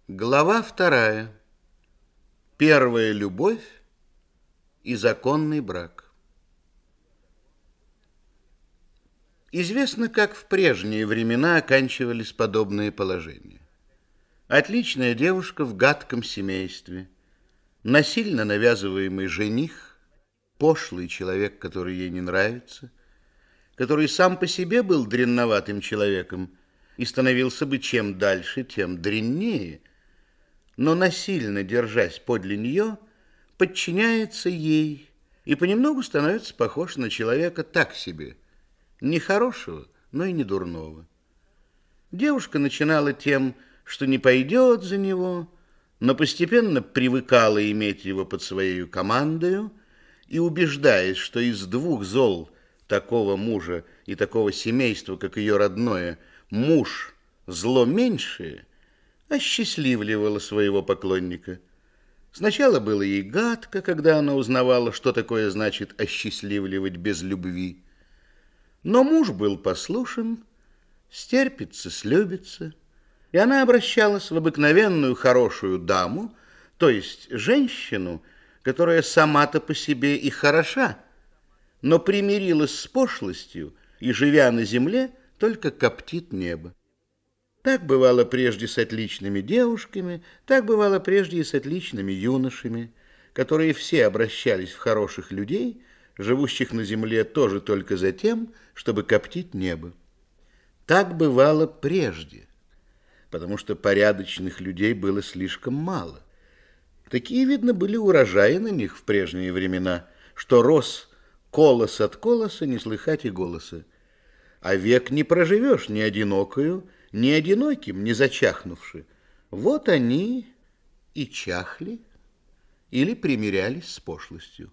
Глава вторая. Первая любовь и законный брак. Известно, как в прежние времена оканчивались подобные положения. Отличная девушка в гадком семействе, насильно навязываемый жених, пошлый человек, который ей не нравится, который сам по себе был дрянноватым человеком и становился бы чем дальше, тем дряннее, но насильно держась подле нее, подчиняется ей и понемногу становится похож на человека так себе, не хорошего, но и не дурного. Девушка начинала тем, что не пойдет за него, но постепенно привыкала иметь его под своей командою и, убеждаясь, что из двух зол такого мужа и такого семейства, как ее родное, муж зло меньшее, осчастливливала своего поклонника. Сначала было ей гадко, когда она узнавала, что такое значит осчастливливать без любви. Но муж был послушен, стерпится, слюбится, и она обращалась в обыкновенную хорошую даму, то есть женщину, которая сама-то по себе и хороша, но примирилась с пошлостью и, живя на земле, только коптит небо. Так бывало прежде с отличными девушками, так бывало прежде и с отличными юношами, которые все обращались в хороших людей, живущих на земле тоже только за тем, чтобы коптить небо. Так бывало прежде, потому что порядочных людей было слишком мало. Такие, видно, были урожаи на них в прежние времена, что рос колос от колоса, не слыхать и голоса. А век не проживешь ни одинокою, ни одиноким, не зачахнувши. Вот они и чахли или примирялись с пошлостью.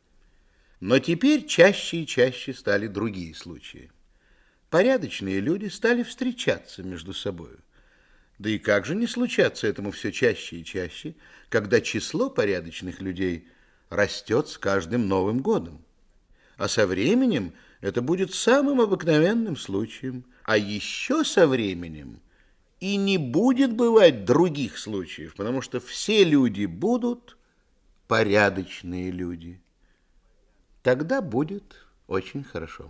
Но теперь чаще и чаще стали другие случаи. Порядочные люди стали встречаться между собою. Да и как же не случаться этому все чаще и чаще, когда число порядочных людей растет с каждым Новым годом? А со временем это будет самым обыкновенным случаем. А еще со временем и не будет бывать других случаев, потому что все люди будут порядочные люди. Тогда будет очень хорошо.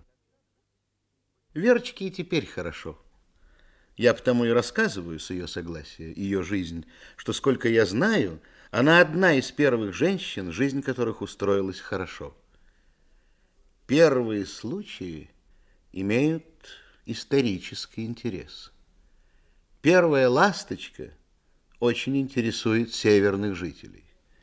Верочке и теперь хорошо. Я потому и рассказываю с ее согласия, ее жизнь, что, сколько я знаю, она одна из первых женщин, жизнь которых устроилась хорошо. Первые случаи имеют исторический интерес. Первая ласточка очень интересует северных жителей.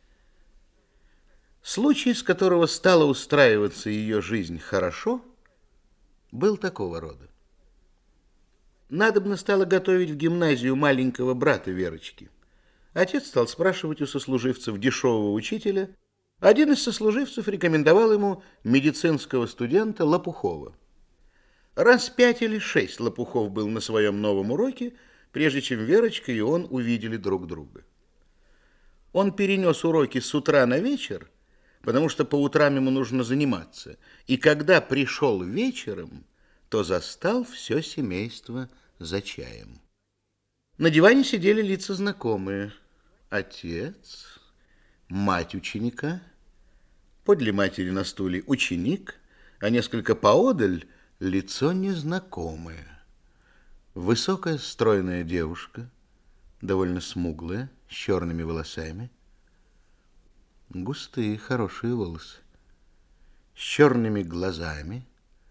Случай, с которого стала устраиваться ее жизнь хорошо, был такого рода. Надобно стало готовить в гимназию маленького брата Верочки. Отец стал спрашивать у сослуживцев дешевого учителя. Один из сослуживцев рекомендовал ему медицинского студента Лопухова. Раз 5 или 6 Лопухов был на своем новом уроке, прежде чем Верочка и он увидели друг друга. Он перенес уроки с утра на вечер, потому что по утрам ему нужно заниматься, и когда пришел вечером, то застал все семейство за чаем. На диване сидели лица знакомые. Отец, мать ученика, подле матери на стуле ученик, а несколько поодаль лицо незнакомое. Высокая стройная девушка, довольно смуглая, с черными волосами. Густые, хорошие волосы. С черными глазами.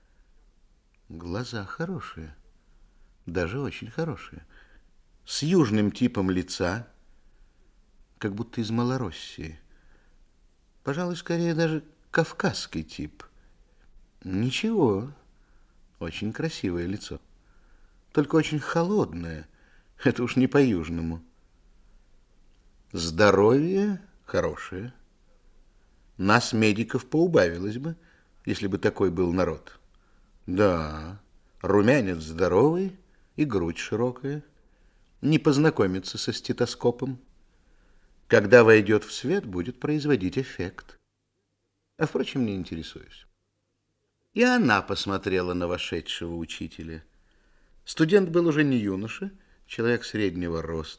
Глаза хорошие, даже очень хорошие. С южным типом лица, как будто из Малороссии. Пожалуй, скорее даже кавказский тип. Ничего, очень красивое лицо. Только очень холодное, это уж не по-южному. Здоровье хорошее. Нас, медиков, поубавилось бы, если бы такой был народ. Да, румянец здоровый и грудь широкая. Не познакомиться со стетоскопом. Когда войдет в свет, будет производить эффект. А, впрочем, не интересуюсь. И она посмотрела на вошедшего учителя. Студент был уже не юноша, человек среднего роста,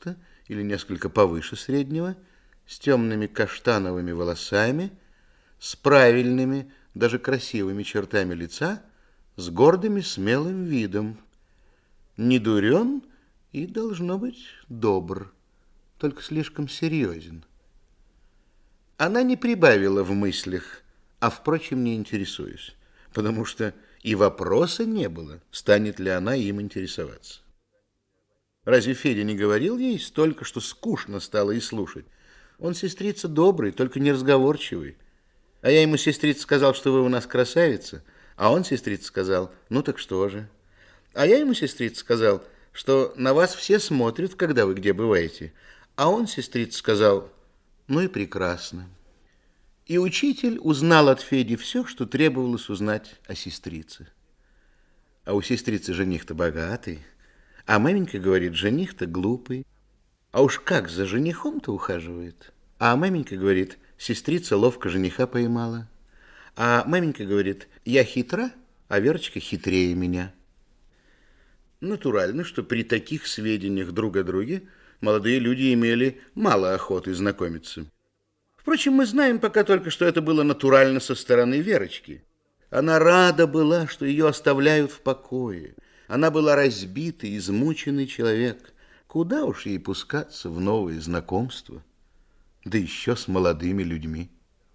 или несколько повыше среднего, с темными каштановыми волосами, с правильными, даже красивыми чертами лица, с гордым и смелым видом. Не дурен и, должно быть, добр, только слишком серьезен. Она не прибавила в мыслях, а, впрочем, не интересуясь, потому что и вопроса не было, станет ли она им интересоваться. Разве Федя не говорил ей столько, что скучно стало и слушать? Он, сестрица, добрый, только неразговорчивый. А я ему, сестрица, сказал, что вы у нас красавица, а он, сестрица, сказал, ну так что же? А я ему, сестрица, сказал, что на вас все смотрят, когда вы где бываете. А он, сестрица, сказал, ну и прекрасно. И учитель узнал от Феди все, что требовалось узнать о сестрице. А у сестрицы жених-то богатый, а маменька говорит, жених-то глупый. А уж как за женихом-то ухаживает. А маменька говорит, сестрица ловко жениха поймала. А маменька говорит, я хитра, а Верочка хитрее меня. Натурально, что при таких сведениях друг о друге молодые люди имели мало охоты знакомиться. Впрочем, мы знаем пока только, что это было натурально со стороны Верочки. Она рада была, что ее оставляют в покое. Она была разбитый, измученный человек. Куда уж ей пускаться в новые знакомства, да еще с молодыми людьми.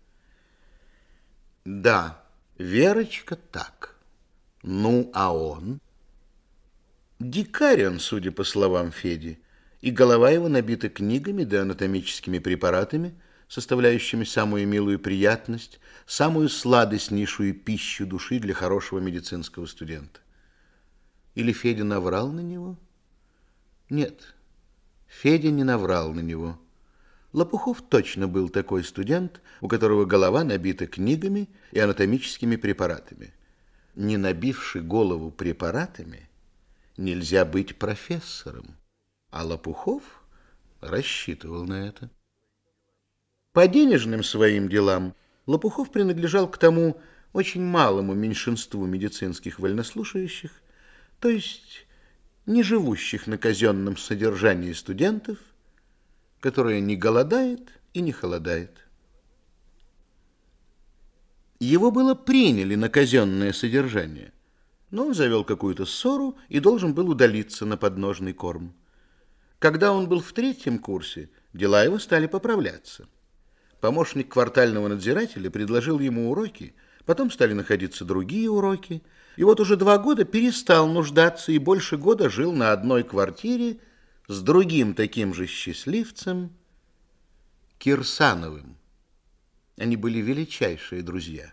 Да, Верочка так. Ну, а он? Дикарь он, судя по словам Феди, и голова его набита книгами да анатомическими препаратами, составляющими самую милую приятность, самую сладостнейшую пищу души для хорошего медицинского студента. Или Федя наврал на него? Нет, Федя не наврал на него. Лопухов точно был такой студент, у которого голова набита книгами и анатомическими препаратами. Не набивши голову препаратами, нельзя быть профессором, а Лопухов рассчитывал на это. По денежным своим делам Лопухов принадлежал к тому очень малому меньшинству медицинских вольнослушающих, то есть не живущих на казенном содержании студентов, которое не голодает и не холодает. Его было приняли на казенное содержание, но он завел какую-то ссору и должен был удалиться на подножный корм. Когда он был в 3-м курсе, дела его стали поправляться. Помощник квартального надзирателя предложил ему уроки, потом стали находиться другие уроки, и вот уже 2 года перестал нуждаться и больше года жил на одной квартире с другим таким же счастливцем, Кирсановым. Они были величайшие друзья.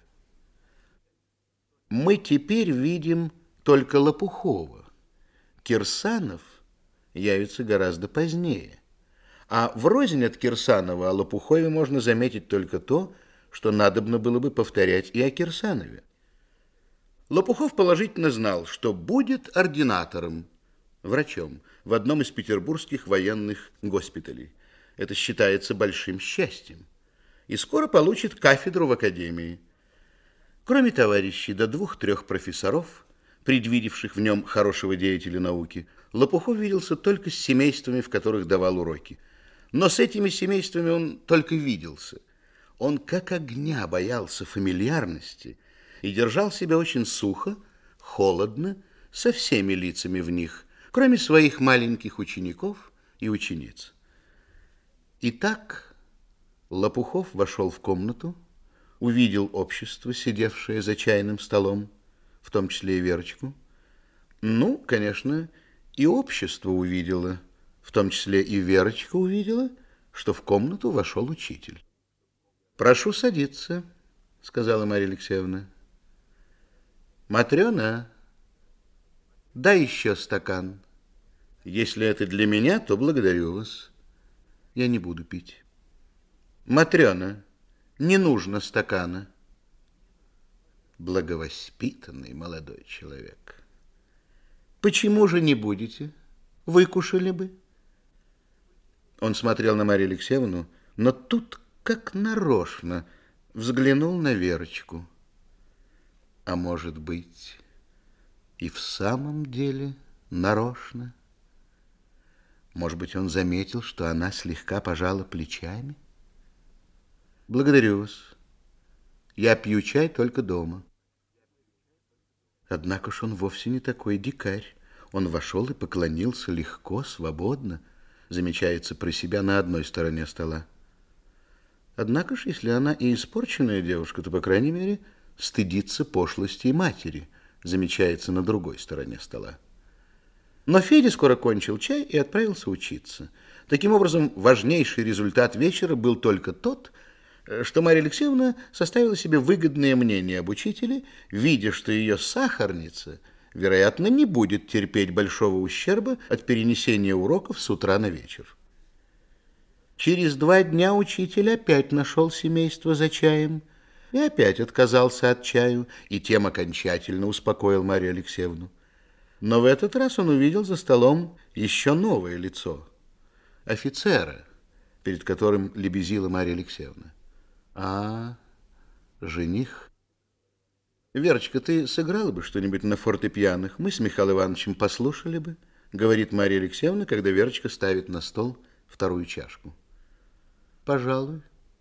Мы теперь видим только Лопухова. Кирсанов явится гораздо позднее. А врознь от Кирсанова о Лопухове можно заметить только то, что надобно было бы повторять и о Кирсанове. Лопухов положительно знал, что будет ординатором, врачом в одном из петербургских военных госпиталей. Это считается большим счастьем. И скоро получит кафедру в академии. Кроме товарищей до 2-3 профессоров, предвидевших в нем хорошего деятеля науки, Лопухов виделся только с семействами, в которых давал уроки. Но с этими семействами он только виделся. Он как огня боялся фамильярности и держал себя очень сухо, холодно, со всеми лицами в них, кроме своих маленьких учеников и учениц. Итак, Лопухов вошел в комнату, увидел общество, сидевшее за чайным столом, в том числе и Верочку. Ну, конечно, и общество увидело, в том числе и Верочка увидела, что в комнату вошел учитель. «Прошу садиться», — сказала Марья Алексеевна. «Матрена, дай еще стакан. Если это для меня, то благодарю вас. Я не буду пить. Матрена, не нужно стакана». Благовоспитанный молодой человек. «Почему же не будете? Выкушали бы». Он смотрел на Марью Алексеевну, но тут, как нарочно, взглянул на Верочку. А может быть, и в самом деле нарочно? Может быть, он заметил, что она слегка пожала плечами? Благодарю вас. Я пью чай только дома. Однако ж он вовсе не такой дикарь. Он вошел и поклонился легко, свободно, замечается про себя на одной стороне стола. Однако ж, если она и испорченная девушка, то, по крайней мере, стыдится пошлости матери, замечается на другой стороне стола. Но Федя скоро кончил чай и отправился учиться. Таким образом, важнейший результат вечера был только тот, что Марья Алексеевна составила себе выгодное мнение об учителе, видя, что ее сахарница, вероятно, не будет терпеть большого ущерба от перенесения уроков с утра на вечер. Через 2 дня учитель опять нашел семейство за чаем и опять отказался от чаю, и тем окончательно успокоил Марью Алексеевну. Но в этот раз он увидел за столом еще новое лицо – офицера, перед которым лебезила Марья Алексеевна. А, жених. Верочка, ты сыграла бы что-нибудь на фортепианах? Мы с Михаилом Ивановичем послушали бы, говорит Марья Алексеевна, когда Верочка ставит на стол вторую чашку. Пожалуй.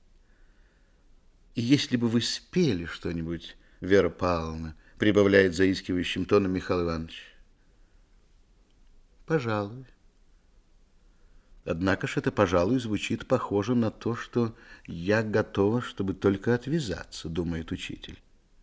И если бы вы спели что-нибудь, Вера Павловна, прибавляет заискивающим тоном Михаил Иванович. Пожалуй. Однако ж это, пожалуй, звучит похоже на то, что я готова, чтобы только отвязаться, думает учитель.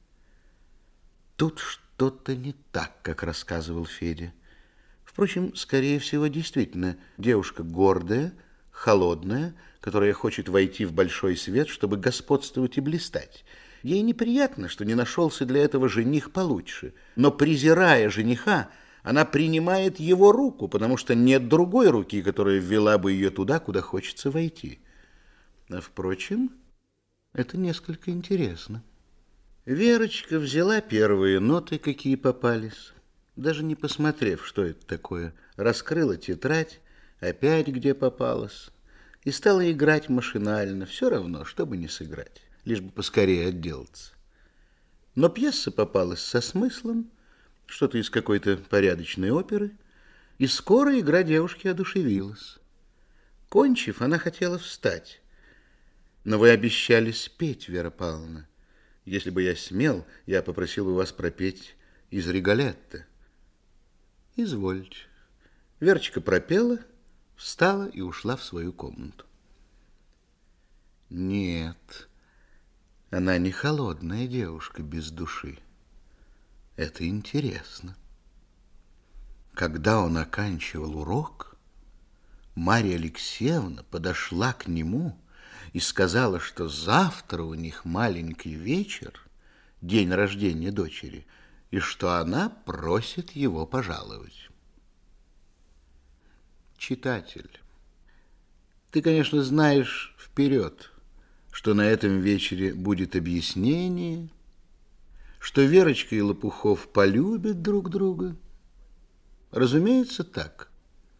Тут что-то не так, как рассказывал Федя. Впрочем, скорее всего, действительно, девушка гордая, холодная, которая хочет войти в большой свет, чтобы господствовать и блистать. Ей неприятно, что не нашелся для этого жених получше, но, презирая жениха, она принимает его руку, потому что нет другой руки, которая ввела бы ее туда, куда хочется войти. А, впрочем, это несколько интересно. Верочка взяла первые ноты, какие попались, даже не посмотрев, что это такое, раскрыла тетрадь, опять где попалась, и стала играть машинально, все равно, чтобы не сыграть, лишь бы поскорее отделаться. Но пьеса попалась со смыслом, что-то из какой-то порядочной оперы, и скоро игра девушки одушевилась. Кончив, она хотела встать. Но вы обещали спеть, Вера Павловна. Если бы я смел, я попросил бы вас пропеть из Риголетто. Извольте. Верочка пропела, встала и ушла в свою комнату. Нет, она не холодная девушка без души. Это интересно. Когда он оканчивал урок, Марья Алексеевна подошла к нему и сказала, что завтра у них маленький вечер, день рождения дочери, и что она просит его пожаловать. Читатель, ты, конечно, знаешь вперед, что на этом вечере будет объяснение, что Верочка и Лопухов полюбят друг друга. Разумеется, так.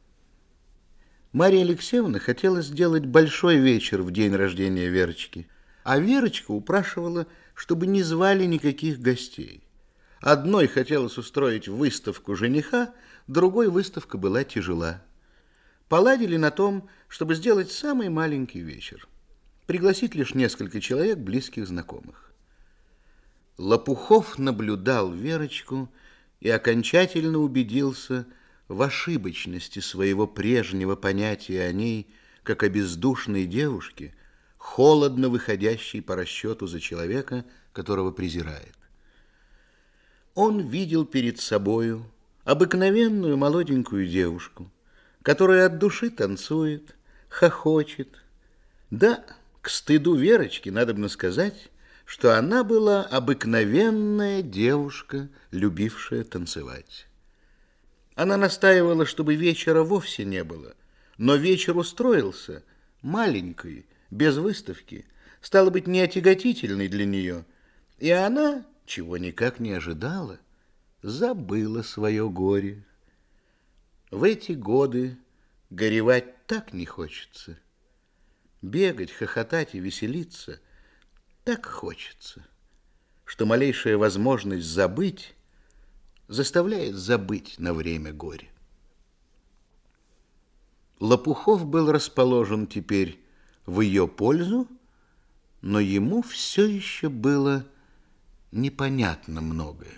Марья Алексеевна хотела сделать большой вечер в день рождения Верочки, а Верочка упрашивала, чтобы не звали никаких гостей. Одной хотелось устроить выставку жениха, другой выставка была тяжела. Поладили на том, чтобы сделать самый маленький вечер, пригласить лишь несколько человек, близких знакомых. Лопухов наблюдал Верочку и окончательно убедился в ошибочности своего прежнего понятия о ней как о бездушной девушке, холодно выходящей по расчету за человека, которого презирает. Он видел перед собою обыкновенную молоденькую девушку, которая от души танцует, хохочет. Да, к стыду Верочки надобно сказать, что она была обыкновенная девушка, любившая танцевать. Она настаивала, чтобы вечера вовсе не было, но вечер устроился, маленький, без выставки, стало быть, неотяготительный для нее, и она, чего никак не ожидала, забыла свое горе. В эти годы горевать так не хочется, бегать, хохотать и веселиться – так хочется, что малейшая возможность забыть заставляет забыть на время горе. Лопухов был расположен теперь в ее пользу, но ему все еще было непонятно многое.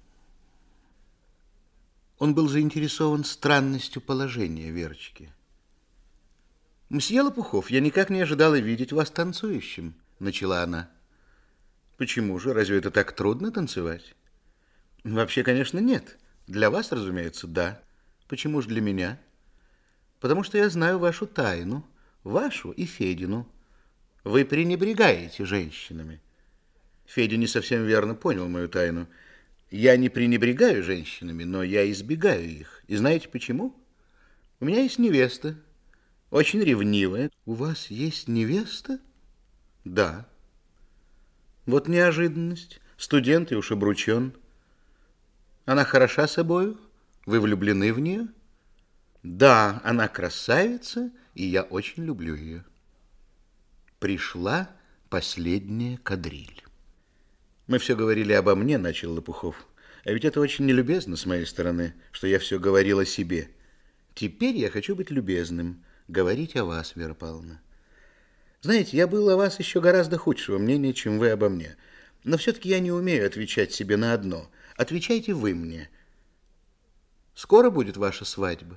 Он был заинтересован странностью положения Верочки. «Мсье Лопухов, я никак не ожидала видеть вас танцующим», — начала она. «Почему же? Разве это так трудно танцевать?» «Вообще, конечно, нет. Для вас, разумеется, да. Почему же для меня?» «Потому что я знаю вашу тайну, вашу и Федину. Вы пренебрегаете женщинами». Федя не совсем верно понял мою тайну. Я не пренебрегаю женщинами, но я избегаю их. И знаете почему? У меня есть невеста, очень ревнивая. У вас есть невеста? Да. Вот неожиданность. Студент и уж обручен. Она хороша собою? Вы влюблены в нее? Да, она красавица, и я очень люблю ее. Пришла последняя кадриль. Мы все говорили обо мне, начал Лопухов. А ведь это очень нелюбезно с моей стороны, что я все говорил о себе. Теперь я хочу быть любезным, говорить о вас, Вера Павловна. Знаете, я был о вас еще гораздо худшего мнения, чем вы обо мне. Но все-таки я не умею отвечать себе на одно. Отвечайте вы мне. Скоро будет ваша свадьба?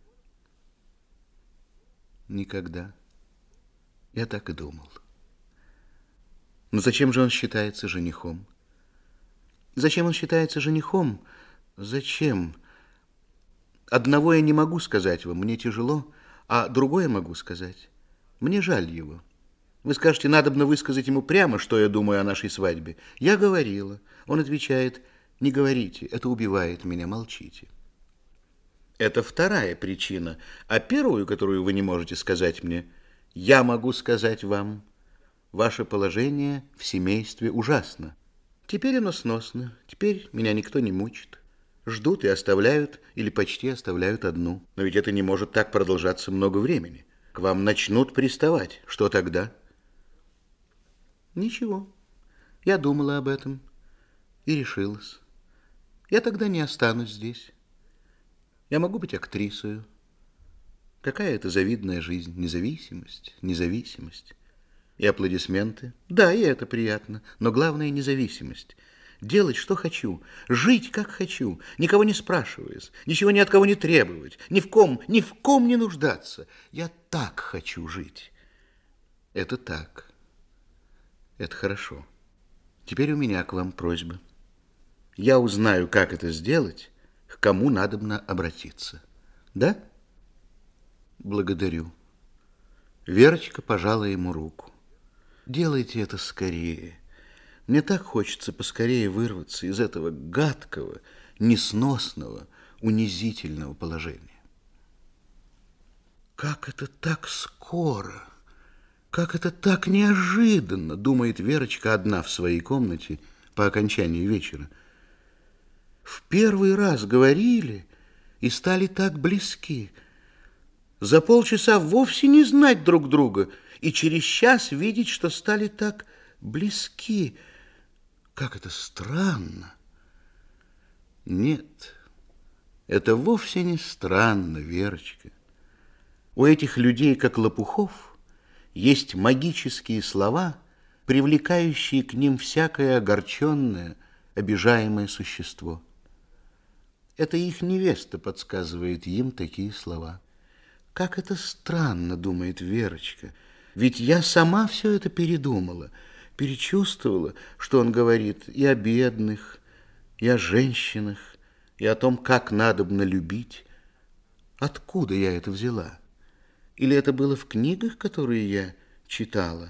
Никогда. Я так и думал. Но зачем же он считается женихом? Зачем он считается женихом? Зачем? Одного я не могу сказать вам, мне тяжело, а другое могу сказать. Мне жаль его. Вы скажете, надобно высказать ему прямо, что я думаю о нашей свадьбе. Я говорила. Он отвечает, не говорите, это убивает меня, молчите. Это вторая причина. А первую, которую вы не можете сказать мне, я могу сказать вам. Ваше положение в семействе ужасно. Теперь оно сносно, теперь меня никто не мучит. Ждут и оставляют, или почти оставляют одну. Но ведь это не может так продолжаться много времени. К вам начнут приставать. Что тогда? Ничего. Я думала об этом и решилась. Я тогда не останусь здесь. Я могу быть актрисою. Какая это завидная жизнь. Независимость, независимость. И аплодисменты. Да, и это приятно. Но главное независимость. Делать, что хочу. Жить, как хочу. Никого не спрашиваясь. Ничего ни от кого не требовать. Ни в ком не нуждаться. Я так хочу жить. Это так. Это хорошо. Теперь у меня к вам просьба. Я узнаю, как это сделать, к кому надобно обратиться. Да? Благодарю. Верочка пожала ему руку. Делайте это скорее. Мне так хочется поскорее вырваться из этого гадкого, несносного, унизительного положения. Как это так скоро? Как это так неожиданно, думает Верочка одна в своей комнате по окончании вечера. В первый раз говорили и стали так близки. За полчаса вовсе не знать друг друга и через час видеть, что стали так близки. Как это странно. Нет, это вовсе не странно, Верочка. У этих людей, как Лопухов, есть магические слова, привлекающие к ним всякое огорченное, обижаемое существо. Это их невеста подсказывает им такие слова. Как это странно, думает Верочка, ведь я сама все это передумала, перечувствовала, что он говорит и о бедных, и о женщинах, и о том, как надобно любить. Откуда я это взяла? Или это было в книгах, которые я читала?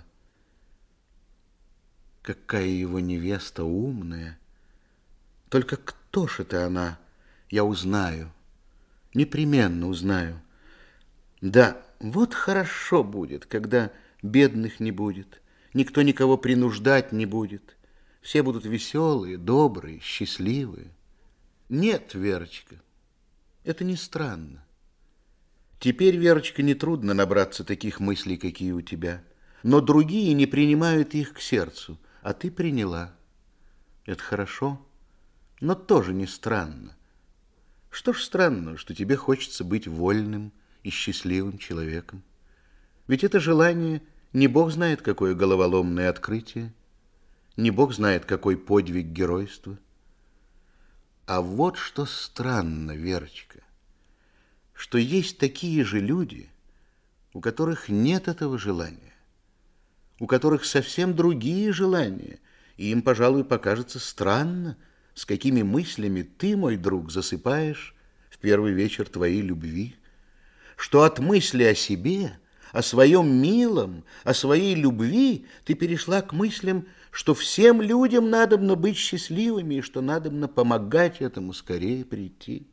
Какая его невеста умная! Только кто ж это она? Я узнаю, непременно узнаю. Да, вот хорошо будет, когда бедных не будет, никто никого принуждать не будет. Все будут веселые, добрые, счастливые. Нет, Верочка, это не странно. Теперь, Верочка, нетрудно набраться таких мыслей, какие у тебя. Но другие не принимают их к сердцу, а ты приняла. Это хорошо, но тоже не странно. Что ж странно, что тебе хочется быть вольным и счастливым человеком. Ведь это желание не Бог знает, какое головоломное открытие, не Бог знает, какой подвиг геройства. А вот что странно, Верочка, что есть такие же люди, у которых нет этого желания, у которых совсем другие желания, и им, пожалуй, покажется странно, с какими мыслями ты, мой друг, засыпаешь в первый вечер твоей любви, что от мысли о себе, о своем милом, о своей любви ты перешла к мыслям, что всем людям надобно быть счастливыми и что надобно помогать этому скорее прийти.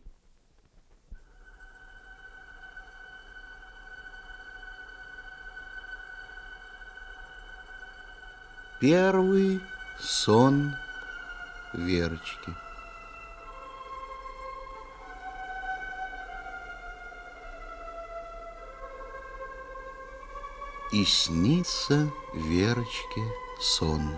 Первый сон Верочки. И снится Верочке сон.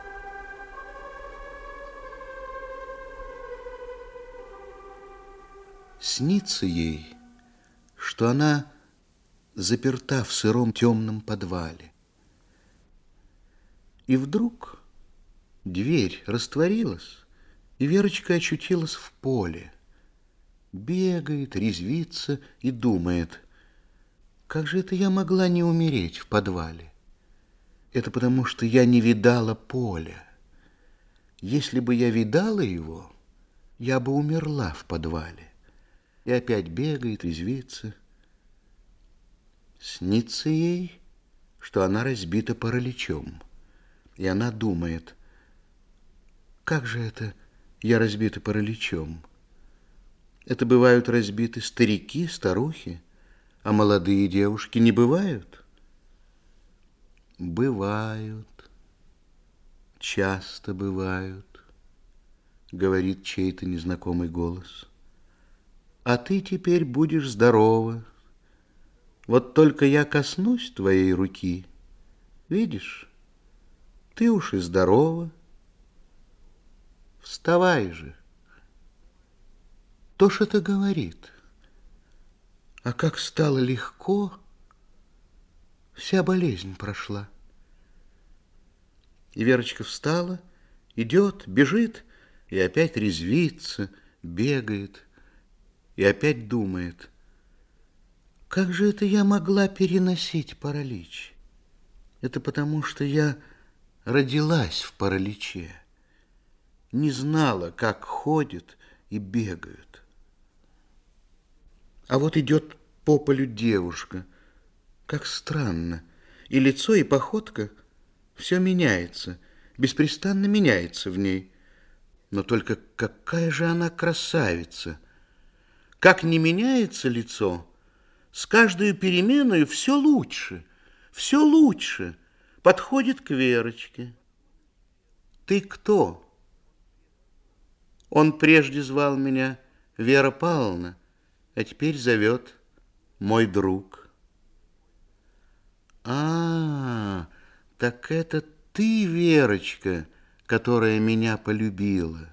Снится ей, что она заперта в сыром темном подвале. И вдруг дверь растворилась, и Верочка очутилась в поле. Бегает, резвится и думает: как же это я могла не умереть в подвале? Это потому, что я не видала поля. Если бы я видала его, я бы умерла в подвале. И опять бегает, резвится. Снится ей, что она разбита параличом. И она думает: как же это я разбита параличом? Это бывают разбиты старики, старухи, а молодые девушки не бывают? Бывают, часто бывают, говорит чей-то незнакомый голос. А ты теперь будешь здорова. Вот только я коснусь твоей руки, видишь, ты уж и здорова. Вставай же. То ж это говорит. А как стало легко, вся болезнь прошла. И Верочка встала, идет, бежит, и опять резвится, бегает, и опять думает: как же это я могла переносить паралич? Это потому, что я родилась в параличе, не знала, как ходят и бегают. А вот идет по полю девушка, как странно, и лицо, и походка все меняется, беспрестанно меняется в ней. Но только какая же она красавица! Как не меняется лицо, с каждой переменой все лучше подходит к Верочке. Ты кто? Он прежде звал меня Вера Павловна, а теперь зовет мой друг. А, так это ты, Верочка, которая меня полюбила.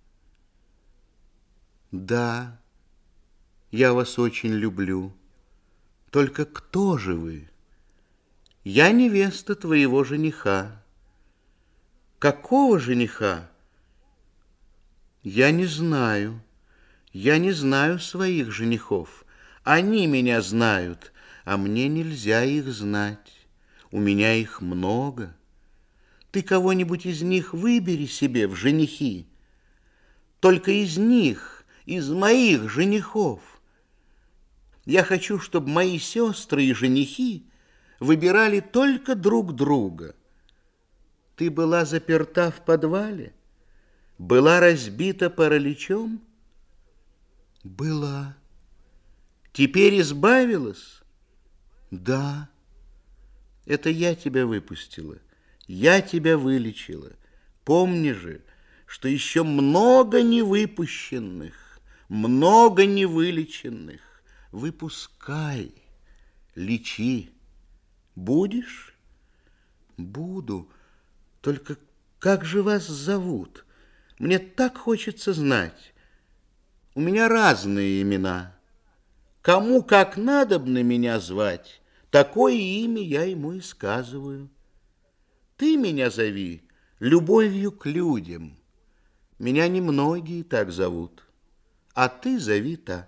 Да, я вас очень люблю. Только кто же вы? Я невеста твоего жениха. Какого жениха? Я не знаю. Я не знаю своих женихов. Они меня знают, а мне нельзя их знать. У меня их много. Ты кого-нибудь из них выбери себе в женихи. Только из них, из моих женихов. Я хочу, чтобы мои сестры и женихи выбирали только друг друга. Ты была заперта в подвале? Была разбита параличом? Была. Теперь избавилась? Да. Это я тебя выпустила, я тебя вылечила. Помни же, что еще много невыпущенных, много невылеченных. Выпускай, лечи. Будешь? Буду. Только как же вас зовут? Мне так хочется знать. У меня разные имена. Кому как надобно меня звать, такое имя я ему и сказываю. Ты меня зови любовью к людям. Меня немногие так зовут, а ты зови так.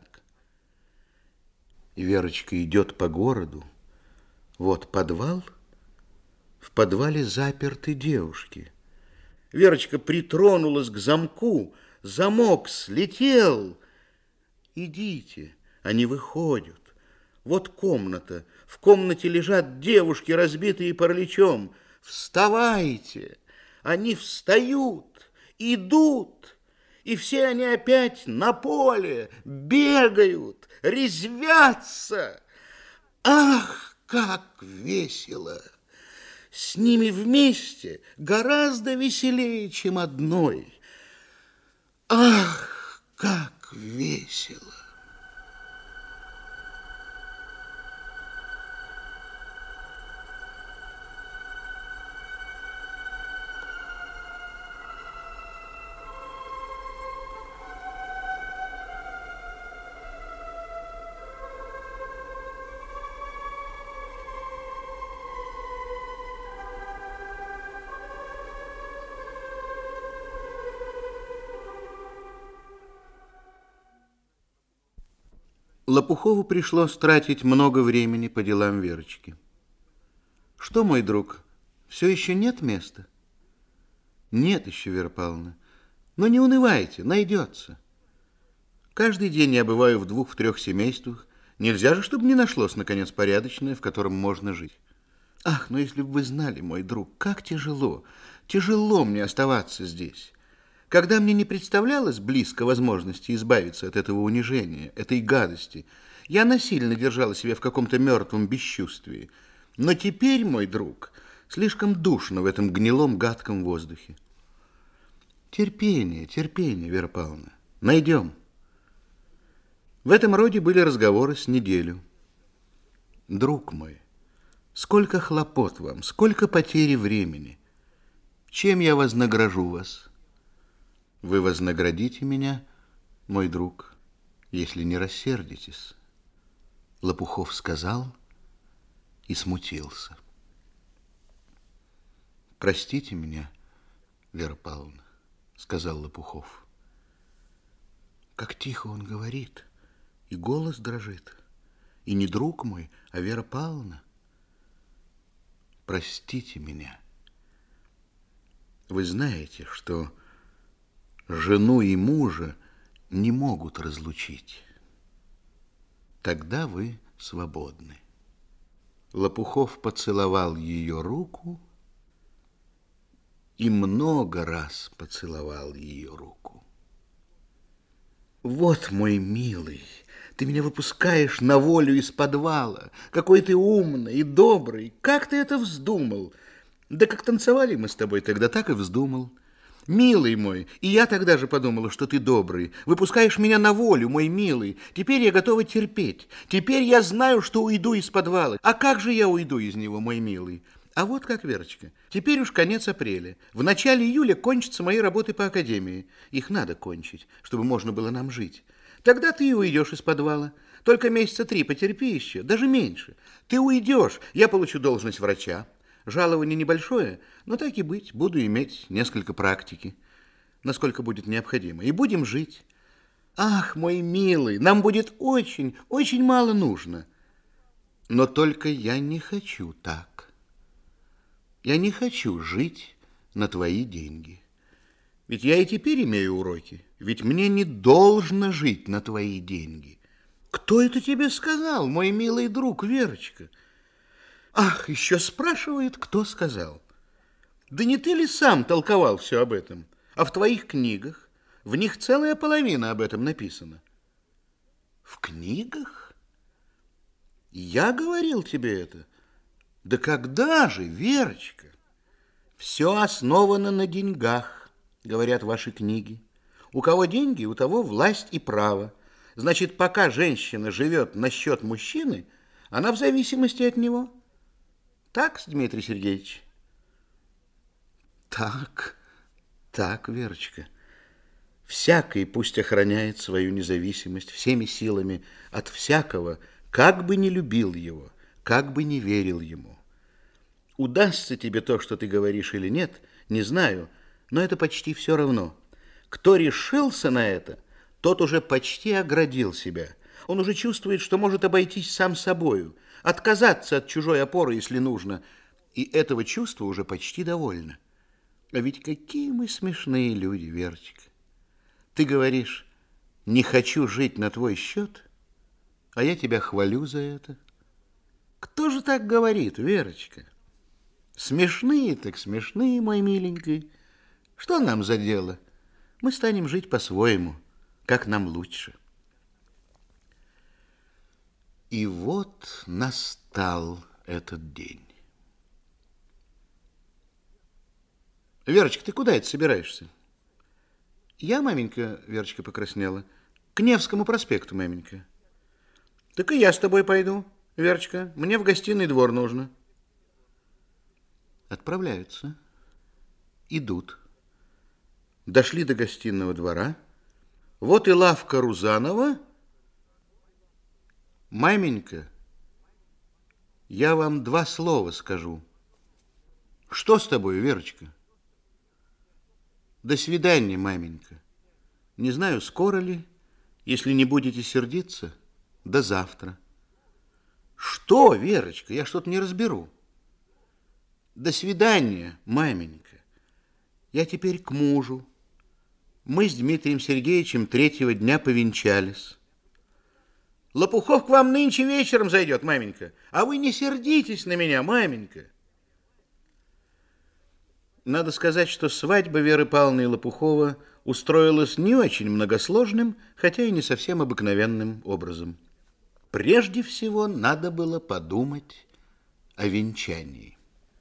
И Верочка идет по городу. Вот подвал, в подвале заперты девушки. Верочка притронулась к замку, замок слетел. Идите, они выходят. Вот комната, в комнате лежат девушки, разбитые параличом. Вставайте, они встают, идут, и все они опять на поле, бегают, резвятся. Ах, как весело! С ними вместе гораздо веселее, чем одной. Ах, как весело! Лопухову пришлось тратить много времени по делам Верочки. Что, мой друг, все еще нет места? Нет еще, Вера Павловна. Но не унывайте, найдется. Каждый день я бываю в 2-3 семействах. Нельзя же, чтобы не нашлось, наконец, порядочное, в котором можно жить. Ах, но если бы вы знали, мой друг, как тяжело. Тяжело мне оставаться здесь. Когда мне не представлялось близко возможности избавиться от этого унижения, этой гадости, я насильно держала себя в каком-то мертвом бесчувствии. Но теперь, мой друг, слишком душно в этом гнилом, гадком воздухе. Терпение, терпение, Вера Павловна. Найдем. В этом роде были разговоры с неделю. Друг мой, сколько хлопот вам, сколько потери времени. Чем я вознагражу вас? Вы вознаградите меня, мой друг, если не рассердитесь. Лопухов сказал и смутился. Простите меня, Вера Павловна, сказал Лопухов. Как тихо он говорит, и голос дрожит. И не друг мой, а Вера Павловна. Простите меня. Вы знаете, что жену и мужа не могут разлучить. Тогда вы свободны. Лопухов поцеловал ее руку и много раз поцеловал ее руку. Вот, мой милый, ты меня выпускаешь на волю из подвала. Какой ты умный и добрый. Как ты это вздумал? Да как танцевали мы с тобой тогда, так и вздумал. Милый мой, и я тогда же подумала, что ты добрый. Выпускаешь меня на волю, мой милый. Теперь я готова терпеть. Теперь я знаю, что уйду из подвала. А как же я уйду из него, мой милый? А вот как, Верочка, теперь уж конец апреля. В начале июля кончатся мои работы по академии. Их надо кончить, чтобы можно было нам жить. Тогда ты и уйдешь из подвала. Только месяца 3 потерпи еще, даже меньше. Ты уйдешь, я получу должность врача. Жалование небольшое, но так и быть, буду иметь несколько практики, насколько будет необходимо, и будем жить. Ах, мой милый, нам будет очень, очень мало нужно. Но только я не хочу так. Я не хочу жить на твои деньги. Ведь я и теперь имею уроки, ведь мне не должно жить на твои деньги. Кто это тебе сказал, мой милый друг, Верочка? Ах, еще спрашивает, кто сказал. Да не ты ли сам толковал все об этом? А в твоих книгах, в них целая половина об этом написана. В книгах? Я говорил тебе это? Да когда же, Верочка? Все основано на деньгах, говорят ваши книги. У кого деньги, у того власть и право. Значит, пока женщина живет на счет мужчины, она в зависимости от него. Так, Дмитрий Сергеевич? Так, Верочка. Всякий пусть охраняет свою независимость всеми силами от всякого, как бы ни любил его, как бы ни верил ему. Удастся тебе то, что ты говоришь, или нет, не знаю, но это почти все равно. Кто решился на это, тот уже почти оградил себя. Он уже чувствует, что может обойтись сам собою, отказаться от чужой опоры, если нужно, и этого чувства уже почти довольно. А ведь какие мы смешные люди, Верочка. Ты говоришь, не хочу жить на твой счет, а я тебя хвалю за это. Кто же так говорит, Верочка? Смешные так смешные, мой миленький. Что нам за дело? Мы станем жить по-своему, как нам лучше. И вот настал этот день. Верочка, ты куда это собираешься? Я, маменька, Верочка покраснела, к Невскому проспекту, маменька. Так и я с тобой пойду, Верочка. Мне в гостиный двор нужно. Отправляются. Идут. Дошли до гостиного двора. Вот и лавка Рузанова. Маменька, я вам два слова скажу. Что с тобой, Верочка? До свидания, маменька. Не знаю, скоро ли, если не будете сердиться, до завтра. Что, Верочка, я что-то не разберу. До свидания, маменька. Я теперь к мужу. Мы с Дмитрием Сергеевичем 3-го дня повенчались. Лопухов к вам нынче вечером зайдет, маменька. А вы не сердитесь на меня, маменька. Надо сказать, что свадьба Веры Павловны и Лопухова устроилась не очень многосложным, хотя и не совсем обыкновенным образом. Прежде всего, надо было подумать о венчании.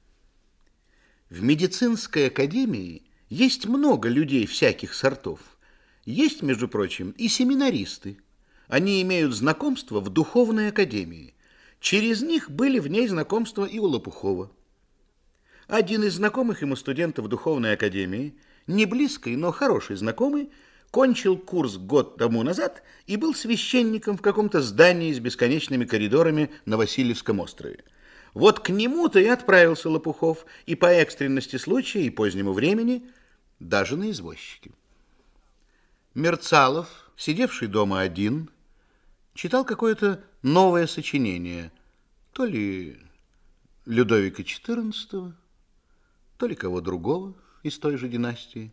В медицинской академии есть много людей всяких сортов. Есть, между прочим, и семинаристы. Они имеют знакомство в духовной академии. Через них были в ней знакомства и у Лопухова. Один из знакомых ему студентов духовной академии, не близкий, но хороший знакомый, кончил курс год тому назад и был священником в каком-то здании с бесконечными коридорами на Васильевском острове. Вот к нему-то и отправился Лопухов, и по экстренности случая, и позднему времени, даже на извозчике. Мерцалов, сидевший дома один, читал какое-то новое сочинение, то ли Людовика XIV, то ли кого другого из той же династии.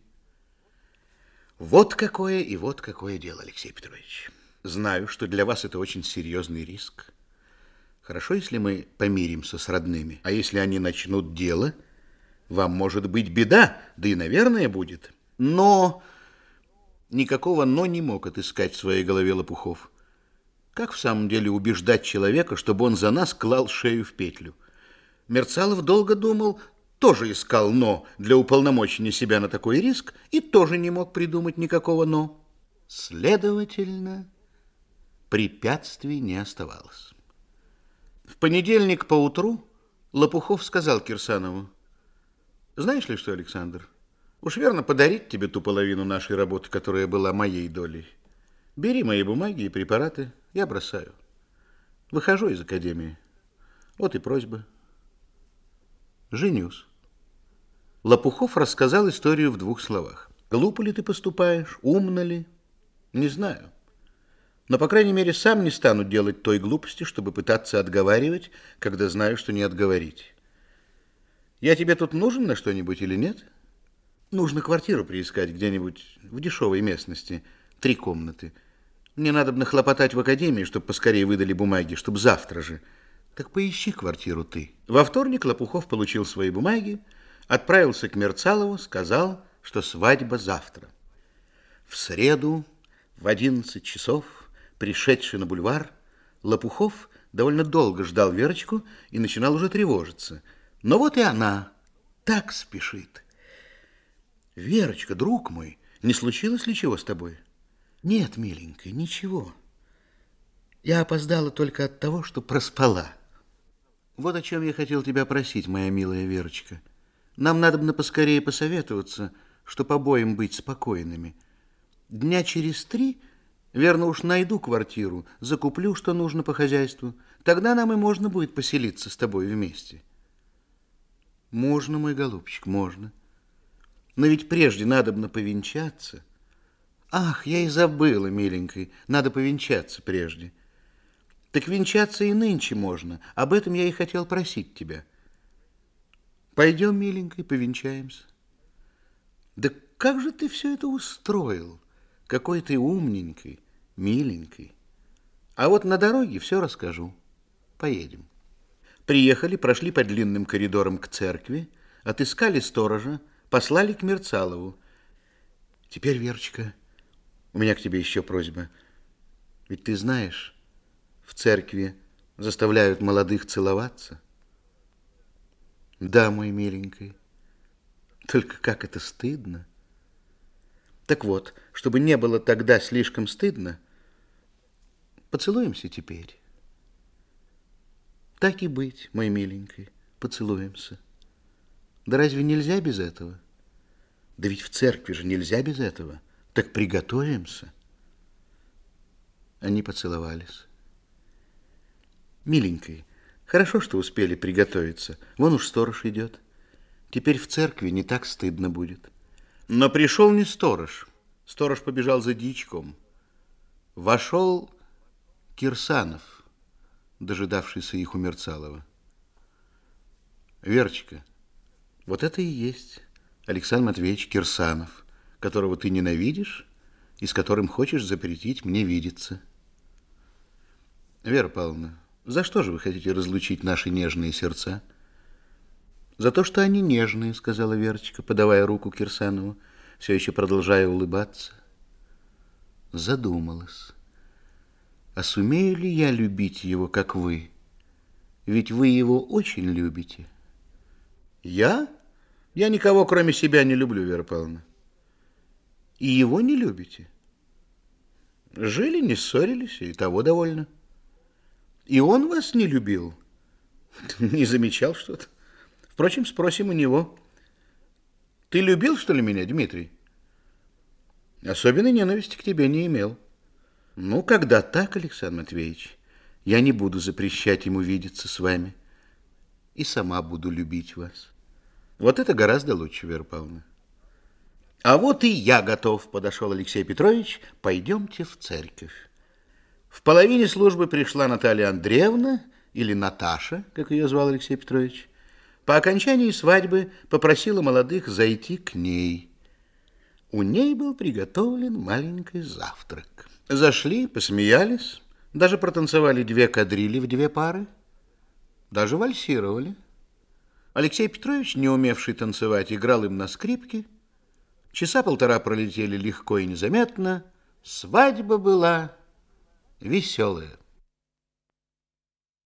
Вот какое и вот какое дело, Алексей Петрович. Знаю, что для вас это очень серьезный риск. Хорошо, если мы помиримся с родными, а если они начнут дело, вам может быть беда, да и, наверное, будет. Но никакого «но» не мог отыскать в своей голове Лопухов. Как в самом деле убеждать человека, чтобы он за нас клал шею в петлю? Мерцалов долго думал, тоже искал «но» для уполномочения себя на такой риск и тоже не мог придумать никакого «но». Следовательно, препятствий не оставалось. В понедельник поутру Лопухов сказал Кирсанову: «Знаешь ли что, Александр, уж верно подарить тебе ту половину нашей работы, которая была моей долей. Бери мои бумаги и препараты, я бросаю. Выхожу из академии. Вот и просьба. Женюсь». Лопухов рассказал историю в 2 словах. Глупо ли ты поступаешь, умно ли? Не знаю. Но, по крайней мере, сам не стану делать той глупости, чтобы пытаться отговаривать, когда знаю, что не отговорить. Я тебе тут нужен на что-нибудь или нет? Нужно квартиру приискать где-нибудь в дешевой местности, 3 комнаты. Мне надо бы нахлопотать в академии, чтобы поскорее выдали бумаги, чтобы завтра же. Так поищи квартиру ты. Во вторник Лопухов получил свои бумаги, отправился к Мерцалову, сказал, что свадьба завтра. В среду в 11 часов, пришедший на бульвар, Лопухов довольно долго ждал Верочку и начинал уже тревожиться. Но вот и она так спешит. Верочка, друг мой, не случилось ли чего с тобой? Нет, миленькая, ничего. Я опоздала только от того, что проспала. Вот о чем я хотел тебя просить, моя милая Верочка. Нам надобно поскорее посоветоваться, чтоб обоим быть спокойными. Дня через 3, верно уж найду квартиру, закуплю, что нужно по хозяйству. Тогда нам и можно будет поселиться с тобой вместе. Можно, мой голубчик, можно. Но ведь прежде надобно повенчаться. Ах, я и забыла, миленькой, надо повенчаться прежде. Так венчаться и нынче можно. Об этом я и хотел просить тебя. Пойдем, миленькой, повенчаемся. Да как же ты все это устроил? Какой ты умненький, миленький. А вот на дороге все расскажу. Поедем. Приехали, прошли по длинным коридорам к церкви, отыскали сторожа, послали к Мерцалову. Теперь, Верочка, у меня к тебе еще просьба. Ведь ты знаешь, в церкви заставляют молодых целоваться. Да, мой миленький. Только как это стыдно. Так вот, чтобы не было тогда слишком стыдно, поцелуемся теперь. Так и быть, мой миленький, поцелуемся. Да разве нельзя без этого? Да ведь в церкви же нельзя без этого. Так приготовимся. Они поцеловались. Миленький, хорошо, что успели приготовиться. Вон уж сторож идет. Теперь в церкви не так стыдно будет. Но пришел не сторож. Сторож побежал за дьячком. Вошел Кирсанов, дожидавшийся их у Мерцалова. Верочка, вот это и есть Александр Матвеевич Кирсанов, которого ты ненавидишь и с которым хочешь запретить мне видеться. Вера Павловна, за что же вы хотите разлучить наши нежные сердца? За то, что они нежные, сказала Верочка, подавая руку Кирсанову, все еще продолжая улыбаться. Задумалась. А сумею ли я любить его, как вы? Ведь вы его очень любите. Я? Я никого, кроме себя, не люблю, Вера Павловна. И его не любите? Жили, не ссорились, и того довольно. И он вас не любил? Не замечал что-то? Впрочем, спросим у него. Ты любил, что ли, меня, Дмитрий? Особенной ненависти к тебе не имел. Ну, когда так, Александр Матвеевич, я не буду запрещать ему видеться с вами. И сама буду любить вас. Вот это гораздо лучше, Вера Павловна. А вот и я готов, подошел Алексей Петрович. Пойдемте в церковь. В половине службы пришла Наталья Андреевна, или Наташа, как ее звал Алексей Петрович. По окончании свадьбы попросила молодых зайти к ней. У ней был приготовлен маленький завтрак. Зашли, посмеялись, даже протанцевали 2 кадрили в 2 пары, даже вальсировали. Алексей Петрович, не умевший танцевать, играл им на скрипке. Часа 1,5 пролетели легко и незаметно. Свадьба была веселая.